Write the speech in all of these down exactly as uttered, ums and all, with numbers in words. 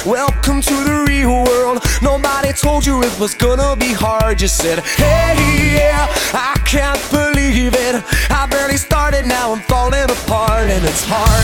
welcome to the real world. Nobody told you it was gonna be hard. You said, hey, yeah, I can't believe it. I barely started, now I'm falling apart. And it's hard,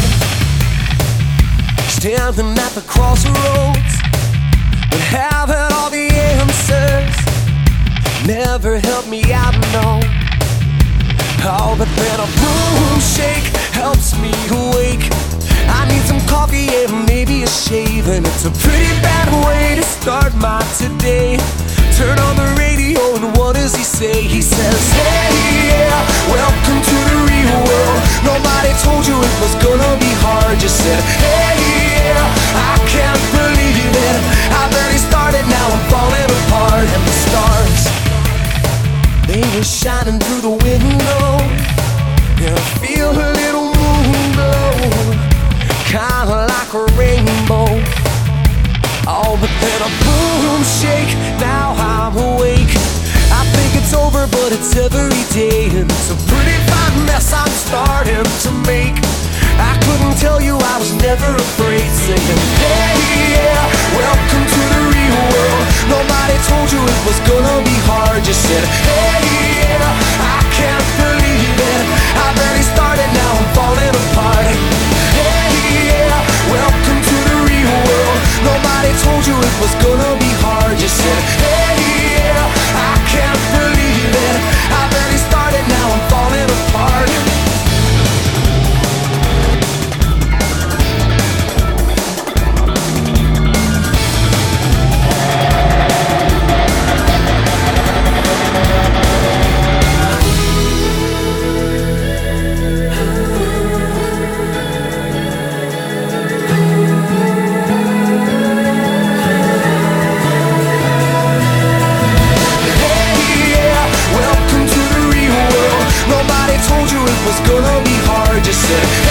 standing at the crossroads, but having all the answers never helped me out, no. Oh, but then a boom shake helps me awake. I need some coffee and maybe a shave, and it's a pretty bad way to start my today. Turn on the radio and what does he say? He says, hey, yeah, welcome to the real world. Nobody told you it was gonna be hard. You said, hey, yeah, I can't believe it. I barely started, now I'm falling apart. And the stars, they were shining through the window, and I feel a little moon glow, kinda like a rainbow. Oh, but then a boom shake, now I'm awake. I think it's over, but it's every day, and it's a pretty fine mess I'm starting to make. I couldn't tell you I was never afraid, singing, hey, yeah, welcome to the real world. Nobody told you it was gonna be hard. You said, hey, yeah, I can't believe it. I barely started, now I'm falling apart. Hey, yeah, welcome to the real world. Nobody told you it was gonna be hard. You said, hey, yeah, I can't believe it. I barely started, now I'm falling apart. Was gonna be hard. You said,